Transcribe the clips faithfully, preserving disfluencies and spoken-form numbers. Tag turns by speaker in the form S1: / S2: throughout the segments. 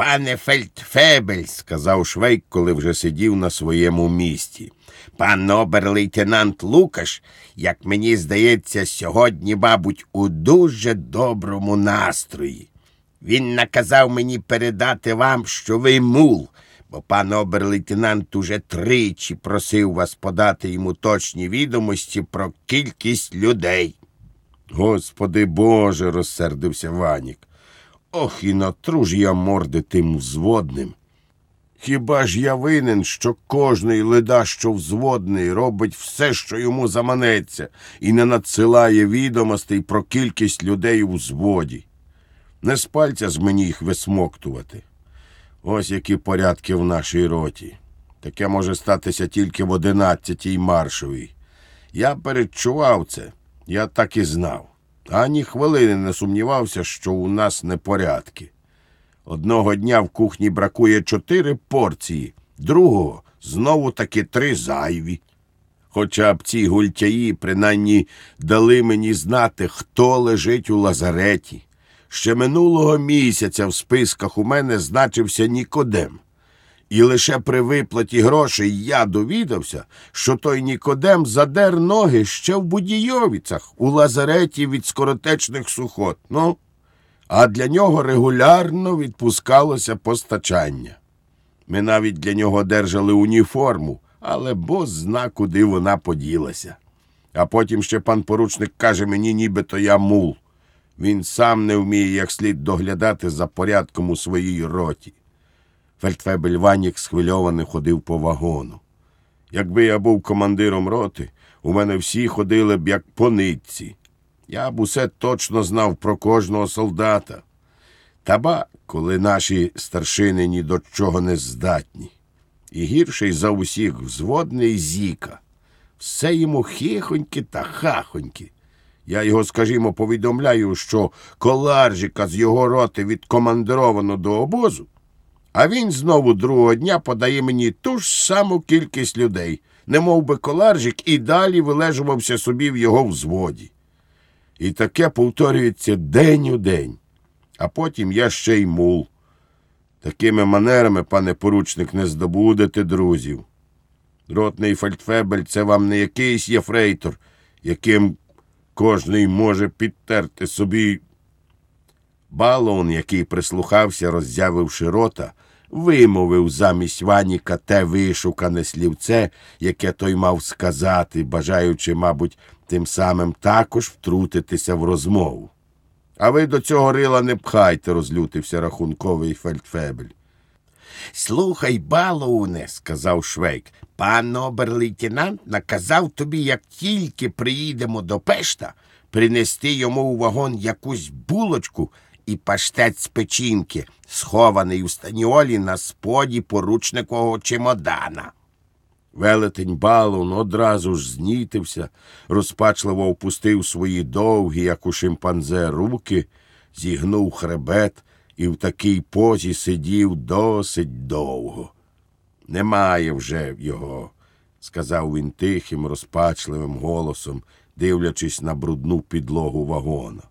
S1: Пане фельдфебель, сказав Швейк, коли вже сидів на своєму місці. Пан обер-лейтенант Лукаш, як мені здається, сьогодні, мабуть, у дуже доброму настрої. Він наказав мені передати вам, що ви мул, бо пан обер-лейтенант уже тричі просив вас подати йому точні відомості про кількість людей. Господи Боже, розсердився Ванік. Ох, і натру ж я морди тим взводним. Хіба ж я винен, що кожний леда, що взводний, робить все, що йому заманеться, і не надсилає відомостей про кількість людей у взводі? Не з пальця ж мені їх висмоктувати. Ось які порядки в нашій роті. Таке може статися тільки в одинадцятій маршовій. Я передчував це, я так і знав. Ані хвилини не сумнівався, що у нас непорядки. Одного дня в кухні бракує чотири порції, другого знову таки три зайві. Хоча б ці гультяї принаймні дали мені знати, хто лежить у лазареті. Ще минулого місяця в списках у мене значився Нікодем. І лише при виплаті грошей я довідався, що той Нікодем задер ноги ще в Будійовицях, у лазареті від скоротечних сухот. Ну, а для нього регулярно відпускалося постачання. Ми навіть для нього держали уніформу, але бо зна, куди вона поділася. А потім ще пан поручник каже мені, нібито я мул. Він сам не вміє як слід доглядати за порядком у своїй роті. Фельдфебель Ванік схвильований ходив по вагону. Якби я був командиром роти, у мене всі ходили б як по нитці. Я б усе точно знав про кожного солдата. Та ба, коли наші старшини ні до чого не здатні. І гірший за усіх взводний Зіка. Все йому хихоньки та хахоньки. Я його, скажімо, повідомляю, що Коларжика з його роти відкомандировано до обозу, а він знову другого дня подає мені ту ж саму кількість людей, немов би Коларжик і далі вилежувався собі в його взводі. І таке повторюється день у день. А потім я ще й мул. Такими манерами, пане поручник, не здобудете друзів. Ротний фельдфебель – це вам не якийсь єфрейтор, яким кожний може підтерти собі. Балон, який прислухався, роззявивши рота, вимовив замість Ваніка те вишукане слівце, яке той мав сказати, бажаючи, мабуть, тим самим також втрутитися в розмову. А ви до цього рила не пхайте, розлютився рахунковий фельдфебель. Слухай, балоуне, сказав Швейк, пан обер-лейтенант наказав тобі, як тільки приїдемо до Пешта, принести йому у вагон якусь булочку і паштет з печінки, схований у станіолі на споді поручникового чемодана. Велетень Балун одразу ж знітився, розпачливо опустив свої довгі, як у шимпанзе, руки, зігнув хребет і в такій позі сидів досить довго. «Немає вже його», – сказав він тихим, розпачливим голосом, дивлячись на брудну підлогу вагона.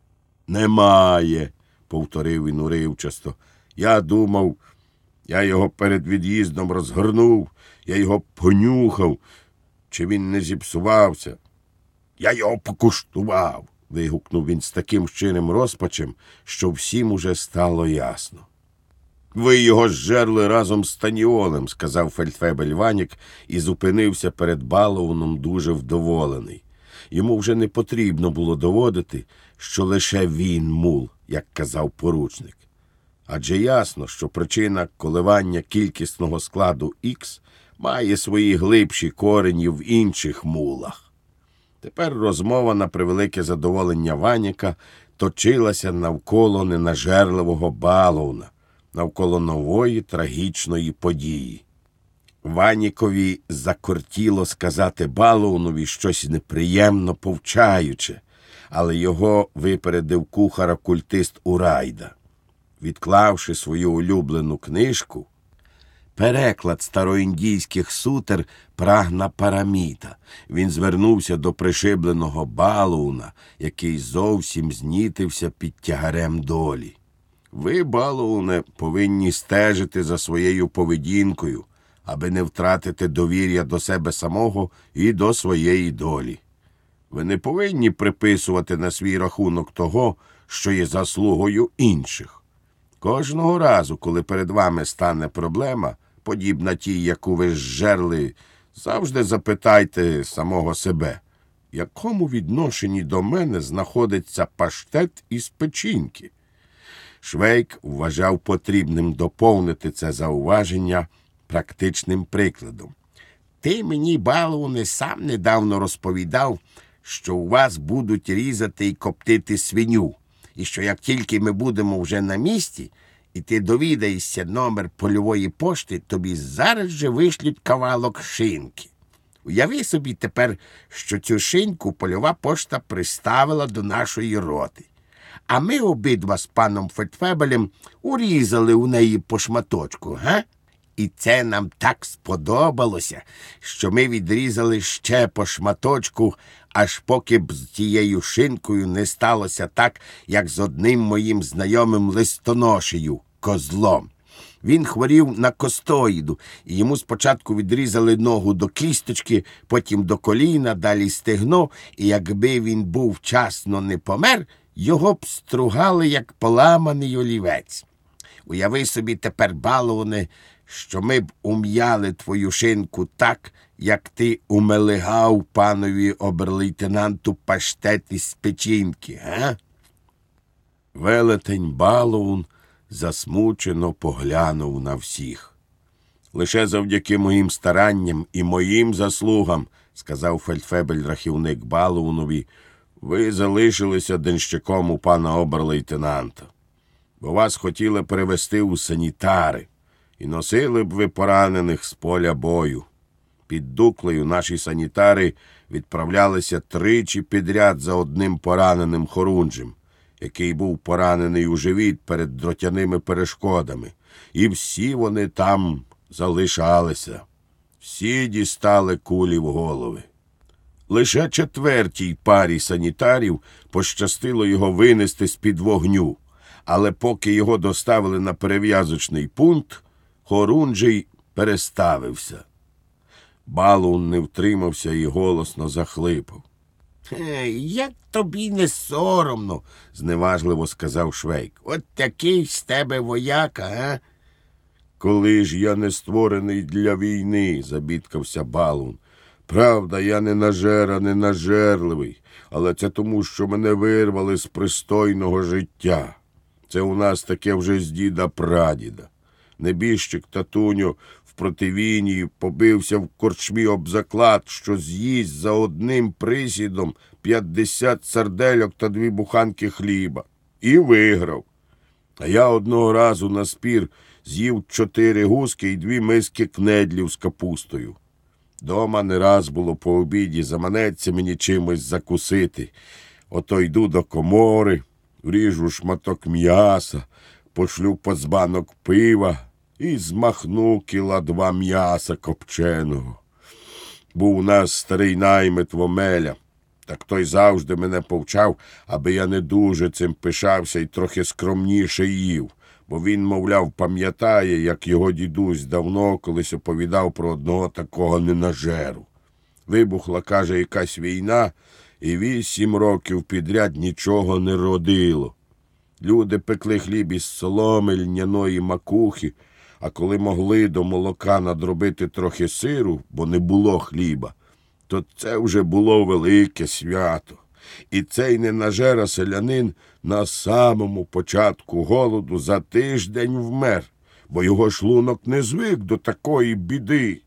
S1: «Немає», – повторив він уривчасто. «Я думав, я його перед від'їздом розгорнув, я його понюхав, чи він не зіпсувався. Я його покуштував», – вигукнув він з таким щирим розпачем, що всім уже стало ясно. «Ви його зжерли разом з станіолем», – сказав фельдфебель Ванік і зупинився перед Балоуном дуже вдоволений. Йому вже не потрібно було доводити, що лише він мул, як казав поручник. Адже ясно, що причина коливання кількісного складу Х має свої глибші корені в інших мулах. Тепер розмова, на превелике задоволення Ваніка, точилася навколо ненажерливого Балоуна, навколо нової трагічної події. Ванікові закортіло сказати Балоунові щось неприємно повчаюче, але його випередив кухар-окультист Урайда. Відклавши свою улюблену книжку, переклад староіндійських сутер Прагна Параміта, він звернувся до пришибленого Балоуна, який зовсім знітився під тягарем долі. Ви, баловне, повинні стежити за своєю поведінкою, аби не втратити довір'я до себе самого і до своєї долі. Ви не повинні приписувати на свій рахунок того, що є заслугою інших. Кожного разу, коли перед вами стане проблема, подібна тій, яку ви зжерли, завжди запитайте самого себе, в якому відношенні до мене знаходиться паштет із печінки. Швейк вважав потрібним доповнити це зауваження практичним прикладом. Ти мені, баловне, сам недавно розповідав, що у вас будуть різати і коптити свиню, і що як тільки ми будемо вже на місці, і ти довідаєшся номер польової пошти, тобі зараз же вишлють кавалок шинки. Уяви собі тепер, що цю шиньку польова пошта приставила до нашої роти. А ми обидва з паном Фельдфебелем урізали у неї по шматочку, га? І це нам так сподобалося, що ми відрізали ще по шматочку, аж поки б з тією шинкою не сталося так, як з одним моїм знайомим листоношею, козлом. Він хворів на костоїду, і йому спочатку відрізали ногу до кісточки, потім до коліна, далі стегно, і якби він був вчасно не помер, його б стругали, як поламаний олівець. Уяви собі тепер, баловне, що ми б ум'яли твою шинку так, як ти умелигав панові оберлейтенанту паштет із печінки, га? Велетень баловун засмучено поглянув на всіх. «Лише завдяки моїм старанням і моїм заслугам, – сказав фельдфебель-рахівник баловунові, – ви залишилися денщиком у пана оберлейтенанта. Бо вас хотіли перевести у санітари, і носили б ви поранених з поля бою. Під Дуклею наші санітари відправлялися тричі підряд за одним пораненим хорунжем, який був поранений у живіт перед дротяними перешкодами. І всі вони там залишалися. Всі дістали кулі в голови. Лише четвертій парі санітарів пощастило його винести з-під вогню, але поки його доставили на перев'язочний пункт, хорунжий переставився. Балун не втримався і голосно захлипав. «Е, як тобі не соромно, – зневажливо сказав Швейк. От такий з тебе вояка, а? Коли ж я не створений для війни, – забідкався Балун. Правда, я не нажера, не нажерливий, але це тому, що мене вирвали з пристойного життя. Це у нас таке вже з діда-прадіда. Небіжчик Татуньо в противінії побився в корчмі об заклад, що з'їсть за одним присідом п'ятдесят сардельок та дві буханки хліба. І виграв. А я одного разу на спір з'їв чотири гуски і дві миски кнедлів з капустою. Дома не раз було по обіді, заманеться мені чимось закусити. Ото йду до комори, вріжу шматок м'яса, пошлю подзбанок пива і змахну кіла два м'яса копченого. Був у нас старий наймит Вомеля, так той завжди мене повчав, аби я не дуже цим пишався і трохи скромніше їв, бо він, мовляв, пам'ятає, як його дідусь давно колись оповідав про одного такого ненажеру. Вибухла, каже, якась війна, і вісім років підряд нічого не родило. Люди пекли хліб із соломи, льняної макухи, а коли могли до молока надробити трохи сиру, бо не було хліба, то це вже було велике свято. І цей ненажера селянин на самому початку голоду за тиждень вмер, бо його шлунок не звик до такої біди.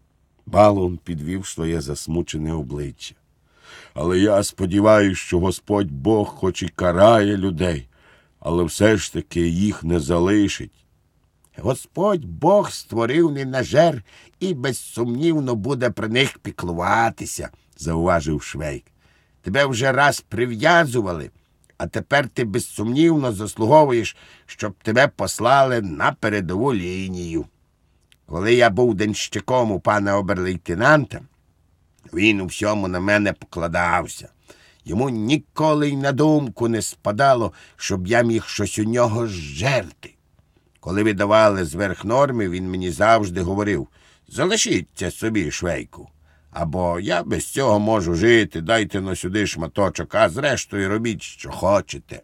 S1: Балун підвів своє засмучене обличчя. Але я сподіваюся, що Господь Бог хоч і карає людей, але все ж таки їх не залишить. Господь Бог створив ненажер і безсумнівно буде про них піклуватися, зауважив Швейк. Тебе вже раз прив'язували, а тепер ти безсумнівно заслуговуєш, щоб тебе послали на передову лінію. Коли я був денщиком у пана оберлейтенанта, він у всьому на мене покладався. Йому ніколи й на думку не спадало, щоб я міг щось у нього зжерти. Коли видавали зверх норми, він мені завжди говорив: «Залишіть це собі, Швейку, або я без цього можу жити, дайте но сюди шматочок, а зрештою робіть, що хочете».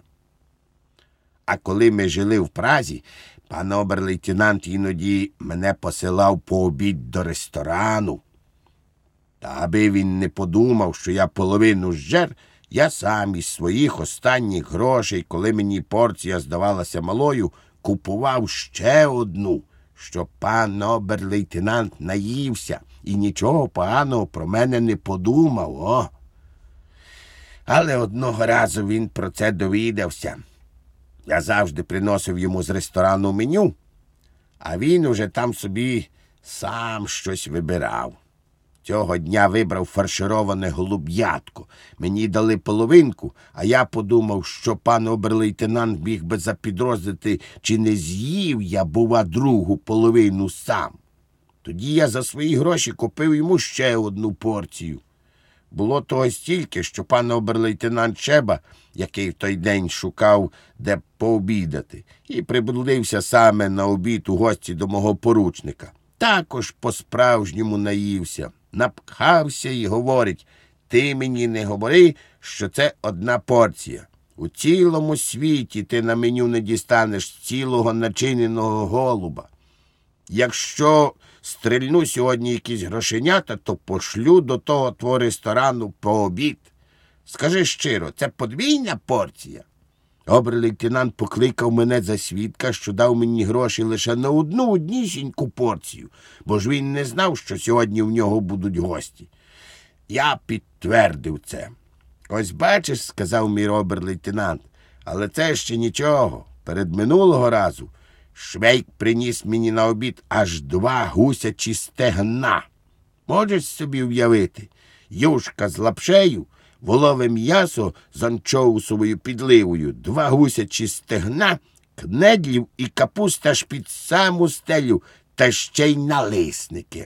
S1: А коли ми жили в Празі, пан обер-лейтенант іноді мене посилав по обід до ресторану. Та аби він не подумав, що я половину зжер, я сам із своїх останніх грошей, коли мені порція здавалася малою, купував ще одну, щоб пан обер-лейтенант наївся і нічого поганого про мене не подумав, о. Але одного разу він про це довідався. Я завжди приносив йому з ресторану меню, а він уже там собі сам щось вибирав. Цього дня вибрав фаршироване голуб'ятко. Мені дали половинку, а я подумав, що пан обер-лейтенант міг би запідозрити, чи не з'їв я, бува, другу половину сам. Тоді я за свої гроші купив йому ще одну порцію. Було того стільки, що пан обер-лейтенант Чеба, який в той день шукав, де пообідати, і приблудився саме на обід у гості до мого поручника, також по-справжньому наївся, напхався і говорить: «Ти мені не говори, що це одна порція. У цілому світі ти на меню не дістанеш цілого начиненого голуба. Якщо стрельну сьогодні якісь грошенята, то пошлю до того твого ресторану по обід. Скажи щиро, це подвійна порція?» Обер-лейтенант покликав мене за свідка, що дав мені гроші лише на одну однісіньку порцію, бо ж він не знав, що сьогодні в нього будуть гості. Я підтвердив це. «Ось бачиш, – сказав мій обер-лейтенант, – але це ще нічого. Перед минулого разу Швейк приніс мені на обід аж два гусячі стегна. Можеш собі уявити? Юшка з лапшею, волове м'ясо з анчоусовою підливою, два гусячі стегна, кнедлів і капуста аж під саму стелю, та ще й налисники».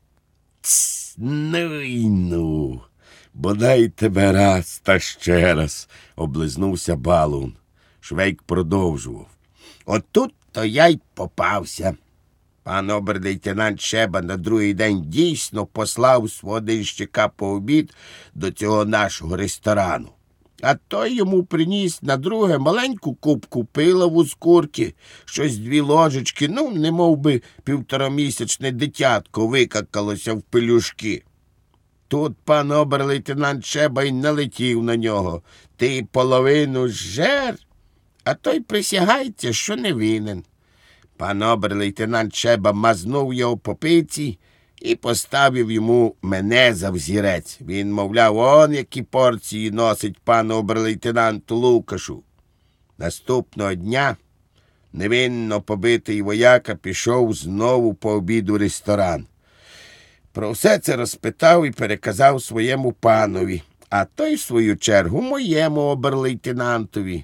S1: «Тсс, ну й ну, бодай тебе раз та ще раз», – облизнувся Балун. Швейк продовжував: «Отут то я й попався. Пан обер-лейтенант Чеба на другий день дійсно послав свого денщика по обід до цього нашого ресторану. А той йому приніс на друге маленьку кубку пила в ускурки, щось дві ложечки, ну, немов би півторамісячне дитятко викакалося в пелюшки. Тут пан обер-лейтенант Чеба й налетів на нього: «Ти половину зжер?» А той присягається, що не винен. Пан обер-лейтенант Чеба мазнув його по пиці і поставив йому мене за взірець. Він, мовляв, он які порції носить пан обер-лейтенанту Лукашу. Наступного дня невинно побитий вояка пішов знову по обіду в ресторан. Про все це розпитав і переказав своєму панові, а той, в свою чергу, моєму обер-лейтенантові.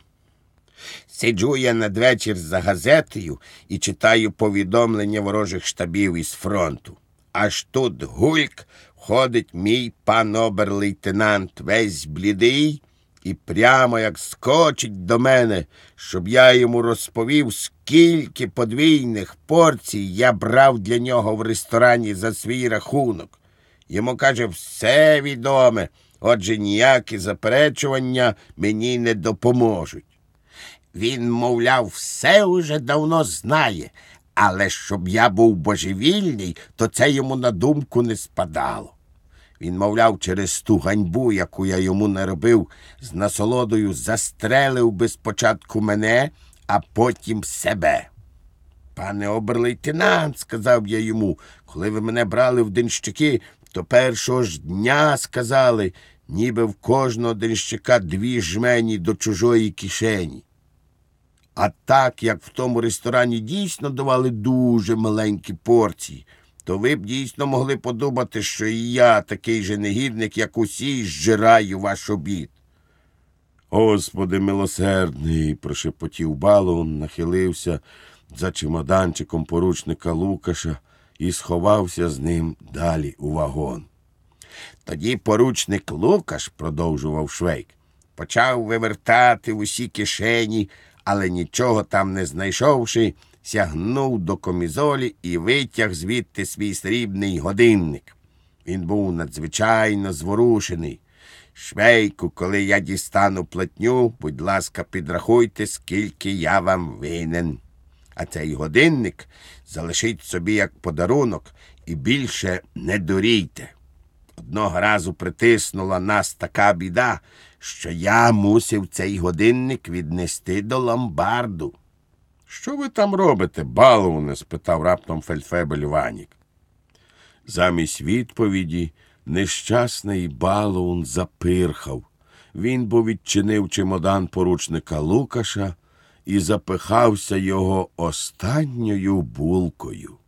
S1: Сиджу я надвечір за газетою і читаю повідомлення ворожих штабів із фронту. Аж тут гульк входить мій пан обер-лейтенант, весь блідий, і прямо як скочить до мене, щоб я йому розповів, скільки подвійних порцій я брав для нього в ресторані за свій рахунок. Йому, каже, все відоме, отже ніякі заперечування мені не допоможуть. Він, мовляв, все уже давно знає, але щоб я був божевільний, то це йому на думку не спадало. Він, мовляв, через ту ганьбу, яку я йому наробив, з насолодою застрелив би спочатку мене, а потім себе. «Пане обер-лейтенант, – сказав я йому, – коли ви мене брали в денщики, то першого ж дня сказали, ніби в кожного денщика дві жмені до чужої кишені. А так, як в тому ресторані дійсно давали дуже маленькі порції, то ви б дійсно могли подумати, що і я такий же негідник, як усі, зжираю ваш обід». «Господи милосердний!» – прошепотів Балун, нахилився за чемоданчиком поручника Лукаша і сховався з ним далі у вагон. «Тоді поручник Лукаш, – продовжував Швейк, почав вивертати в усі кишені, але нічого там не знайшовши, сягнув до комізолі і витяг звідти свій срібний годинник. Він був надзвичайно зворушений. Швейку, коли я дістану платню, будь ласка, підрахуйте, скільки я вам винен. А цей годинник залишіть собі як подарунок і більше не дурійте. Одного разу притиснула нас така біда, що я мусив цей годинник віднести до ломбарду. «Що ви там робите, баловне?» – спитав раптом фельдфебель Ванік. Замість відповіді нещасний балоун запирхав. Він бо відчинив чемодан поручника Лукаша і запихався його останньою булкою.